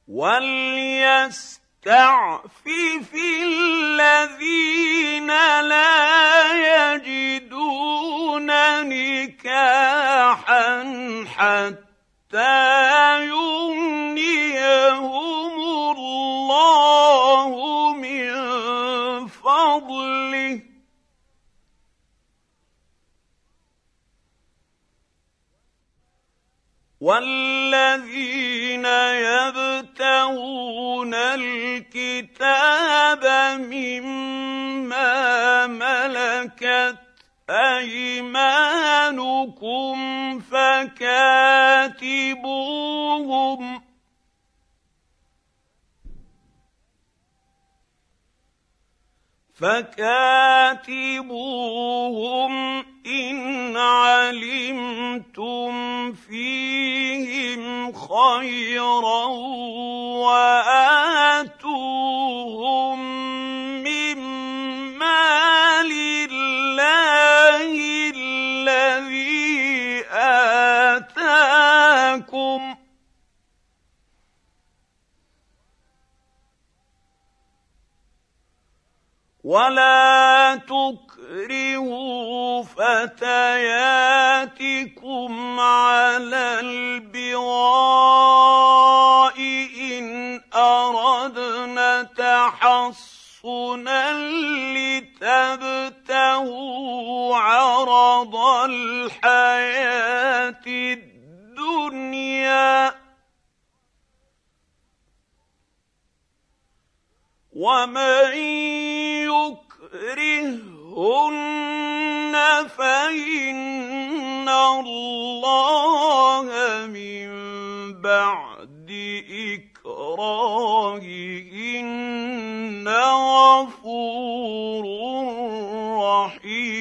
وَلْيَسْتَعْفِفِ الَّذِينَ لَا يَجِدُونَ نِكَاحًا حَتَّىٰ يُغْنِيَهُمُ اللَّهُ مِن فَضْلِهِ ۗ وَالَّذِينَ يَبْتَغُونَ الْكِتَابَ مِمَّا مَلَكَتْ أَيْمَانُكُمْ فَكَاتِبُوهُمْ إِنْ عَلِمْتُمْ فِيهِمْ خَيْرًا وَآتُوهُم مِّن مَّالِ اللَّهِ الَّذِي آتَاكُمْ ۚ وَلَا تُكْرِهُوا فَتَيَاتِكُمْ عَلَى الْبِغَاءِ إِنْ أَرَدْنَ تَحَصُّنًا لِّتَبْتَغُوا عَرَضَ الْحَيَاةِ الدُّنْيَا ۚ وَمَن يُكْرِههُّنَّ فَإِنَّ اللَّهَ مِن بَعْدِ إِكْرَاهِهِنَّ غَفُورٌ رَّحِيمٌ.